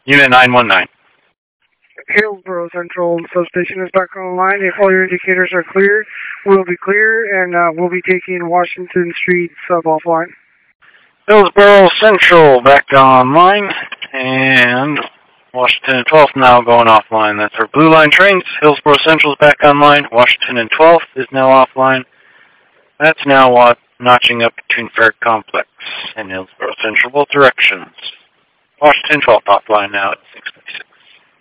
Unit 919. Hillsboro Central Substation is back online. If all your indicators are clear, we'll be clear, and we'll be taking Washington Street sub offline. Hillsboro Central back online, and Washington and 12th now going offline. That's our Blue Line trains. Hillsboro Central is back online. Washington and 12th is now offline. That's now notching up between Fair Complex and Hillsboro Central, both directions. Washington 12th offline now at 6:56.